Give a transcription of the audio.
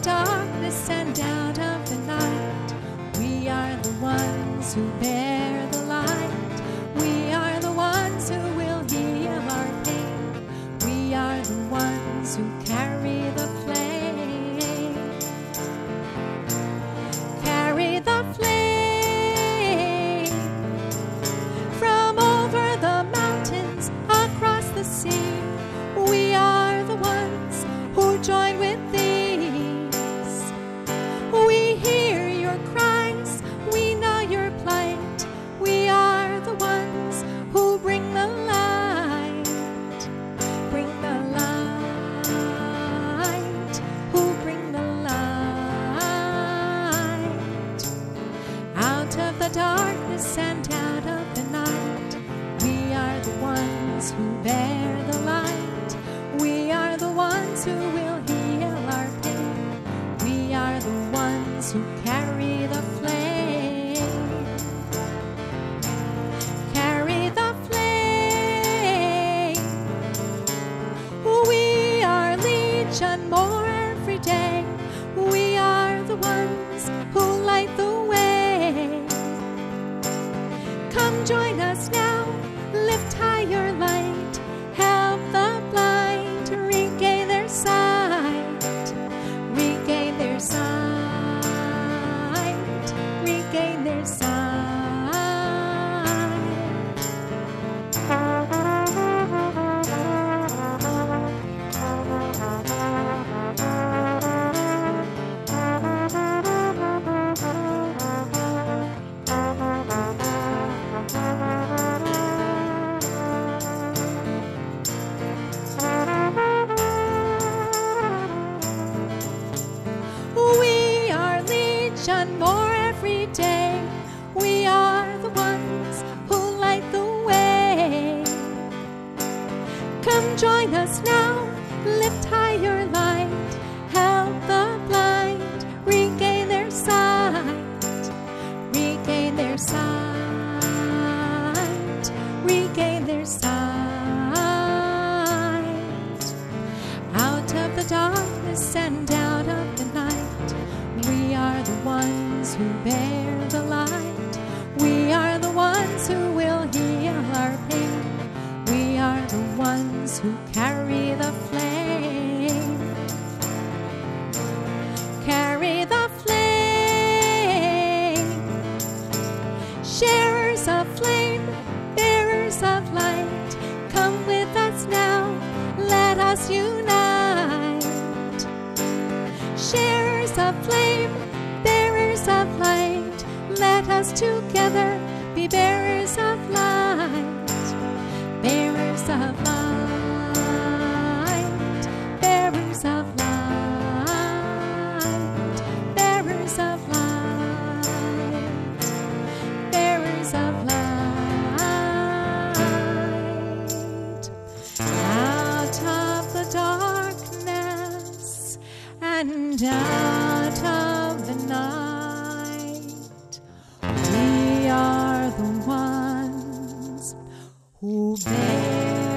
darkness and out of the night. We are the ones who bear the light. We are the ones who will heal our pain. We are the ones who carry the flame. Carry the flame from over the mountains, across the sea. We are the ones who join with these. We hear your cries, we know your plight. We are the ones who bring the light. Bring the light, who bring the light. Out of the darkness and out of the night. We are the ones who bear the light. We are the ones who will heal our pain. We are the ones who carry the flame. Carry the flame. We are legion more every day. We are the ones who light the way. Come join us now, lift high your light. Help the blind regain their sight. Regain their sight. Regain their sight. We are legion more every day. We are the ones who light the way. Come join us now, lift high your light. Help the blind regain their sight. Regain their sight. Regain their sight. Out of the darkness and out of the night. We are the ones who bear the light. We are the ones who will heal our pain. We are the ones who carry the flame. Carry the flame. Sharers of flame, bearers of light. Come with us now, let us unite. Sharers of flame, bearers of light. Let us together be bearers of light. Bearers of light. Bearers of light. Bearers of light. Bearers of light. Out of the darkness and out of the night. We are the ones who bear